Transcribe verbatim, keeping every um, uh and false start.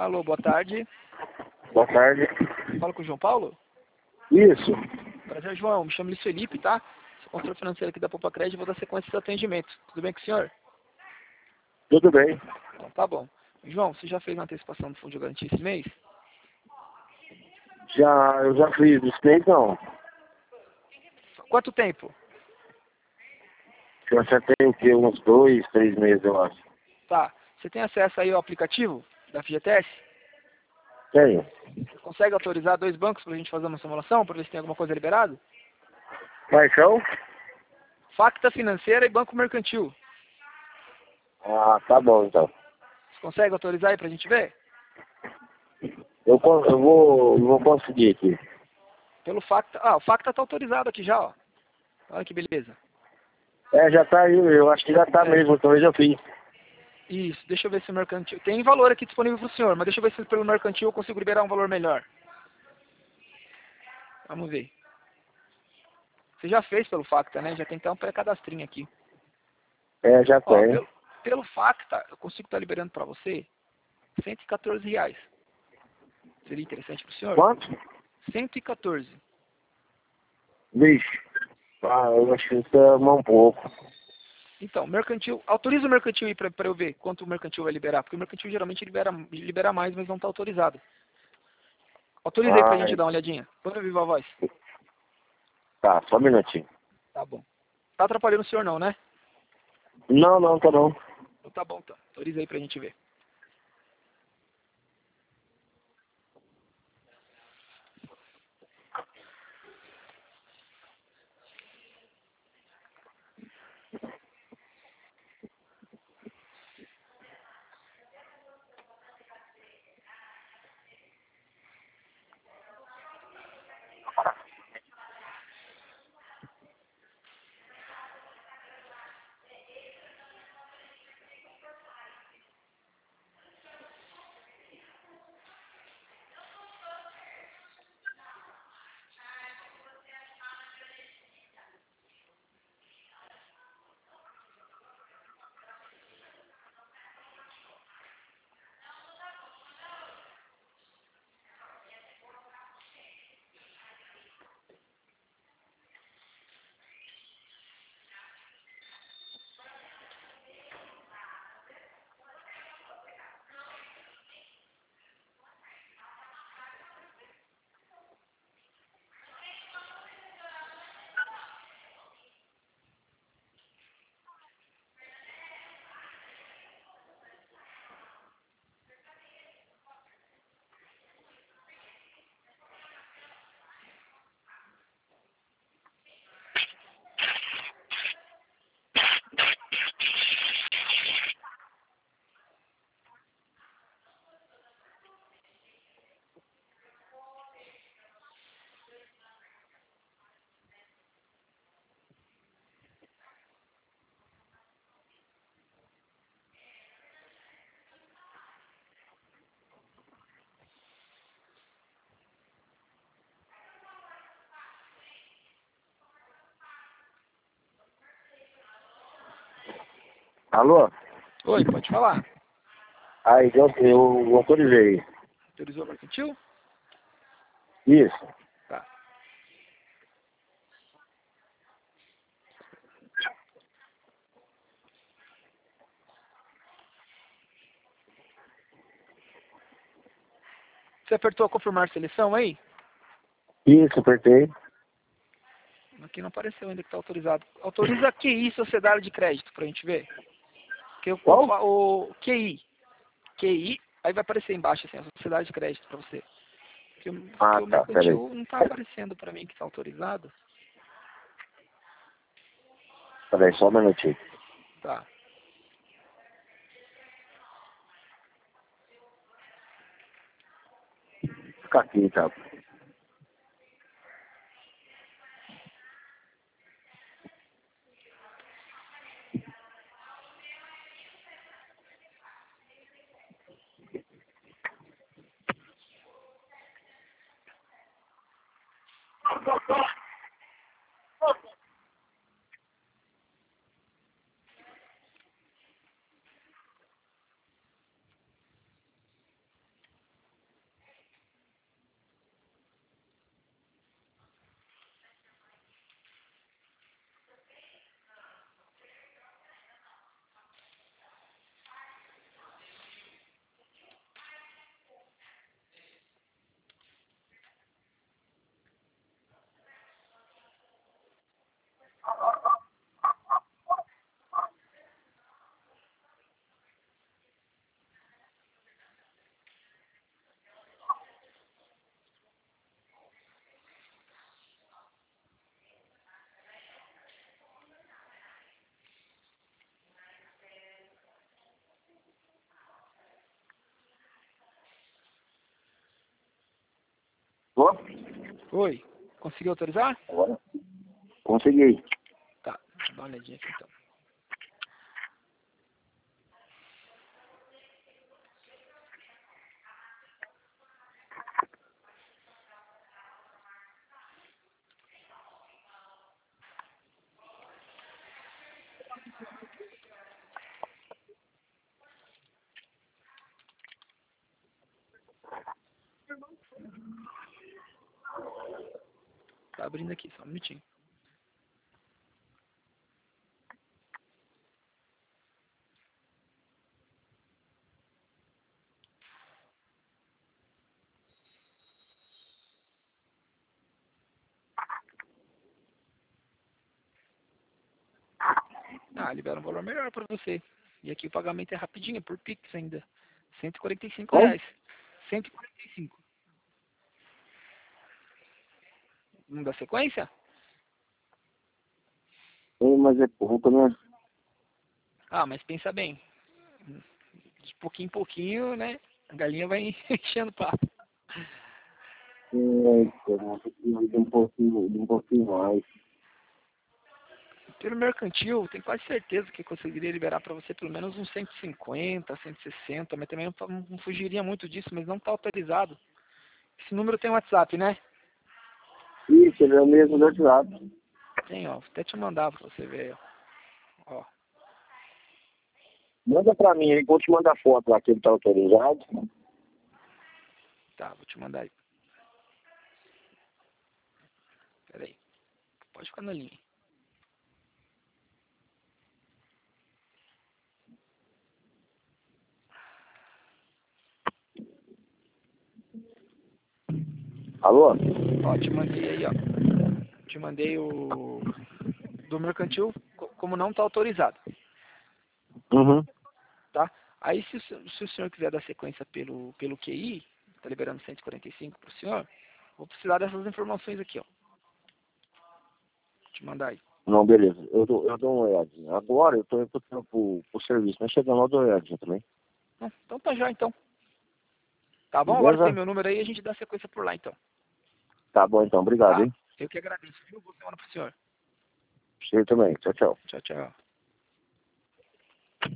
Alô, boa tarde. Boa tarde. Fala com o João Paulo? Isso. Prazer, João. Me chamo Luiz Felipe, tá? Sou consultor financeiro aqui da Poupa Crédito e vou dar sequência de atendimento. Tudo bem com o senhor? Tudo bem. Então, tá bom. João, você já fez uma antecipação do fundo de garantia esse mês? Já, eu já fiz. Esse mês não. Quanto tempo? Eu já tenho que uns dois, três meses, eu acho. Tá. Você tem acesso aí ao aplicativo da F G T S? Tenho. Você consegue autorizar dois bancos pra gente fazer uma simulação, pra ver se tem alguma coisa liberada? Quais são? Facta Financeira e Banco Mercantil. Ah, tá bom então. Você consegue autorizar aí pra gente ver? Eu, con- eu vou, eu vou conseguir aqui. Pelo Facta... Ah, o Facta tá autorizado aqui já, ó. Olha que beleza. É, já tá aí. Eu acho que já tá É. mesmo. Talvez eu fiz. Isso, deixa eu ver se o mercantil... Tem valor aqui disponível pro senhor, mas deixa eu ver se pelo mercantil eu consigo liberar um valor melhor. Vamos ver. Você já fez pelo Facta, né? Já tem então um pré-cadastrinho aqui. É, já Ó, tenho. pelo, pelo Facta, eu consigo estar liberando pra você cento e quatorze reais. Seria interessante pro senhor? Quanto? cento e quatorze. Vixe. Ah, eu acho que isso é um pouco. Então, mercantil, autoriza o mercantil aí pra, pra eu ver quanto o mercantil vai liberar, porque o mercantil geralmente libera, libera mais, mas não está autorizado. Autoriza aí pra gente Ai, dar uma olhadinha. Põe no Viva Voz. tá, só um minutinho. Tá bom. Tá atrapalhando o senhor não, né? Não, não, tá não. Então tá bom, tá. Autoriza aí pra gente ver. Alô? Oi, pode falar. Aí, eu, eu autorizei. Autorizou o mercantil? Isso. Tá. Você apertou a confirmar seleção aí? Isso, apertei. Aqui não apareceu ainda que está autorizado. Autoriza Q I, Sociedade de Crédito, pra gente ver. Porque o, Qual? o Q I, Q I, aí vai aparecer embaixo assim, a Sociedade de Crédito pra você. Porque, o- porque Ah, o tá, peraí. mercantil não tá aparecendo pra mim que tá autorizado. Peraí, só um minutinho. Tá. Fica aqui, então. Tô? Oi, conseguiu autorizar? Agora. Consegui. Tá, deixa eu dar uma olhadinha aqui então. Tá abrindo aqui, só um minutinho. Ah, libera um valor melhor pra você. E aqui o pagamento é rapidinho, é por Pix ainda. cento e quarenta e cinco Como? reais. cento e quarenta e cinco. Não dá sequência? Sim, mas é pouco, né? Ah, mas pensa bem. De pouquinho em pouquinho, né? A galinha vai enchendo o papo. Sim, eu preciso de um pouquinho, de um pouquinho mais. Pelo mercantil, tenho quase certeza que conseguiria liberar para você pelo menos uns cento e cinquenta, cento e sessenta, mas também não, não fugiria muito disso, mas não está autorizado. Esse número tem WhatsApp, né? Isso, ele é o mesmo do outro lado. Tem, ó. Vou até te mandar para você ver, ó. Ó, Manda pra mim aí, vou te mandar foto lá que ele tá autorizado. tá, vou te mandar aí. Pera aí. Pode ficar na linha. Alô? Ó, te mandei aí, ó. Te mandei o do mercantil, co- como não está autorizado, Uhum. tá? Aí se, o se- se o senhor quiser dar sequência pelo, pelo Q I, tá liberando cento e quarenta e cinco pro senhor, vou precisar dessas informações aqui, ó. Vou te mandar aí. Não, beleza. Eu dou, eu dou uma olhadinha. Agora eu tô indo pro, pro, pro serviço, mas chegando lá eu dou uma olhadinha também. Não, então tá já, então. Tá bom? Agora você tem Beleza? meu número aí, a gente dá sequência por lá, então. Tá bom então, obrigado, Tá? hein? Eu que agradeço, viu? Boa semana pro senhor. Você também. Tchau, tchau. Tchau, tchau.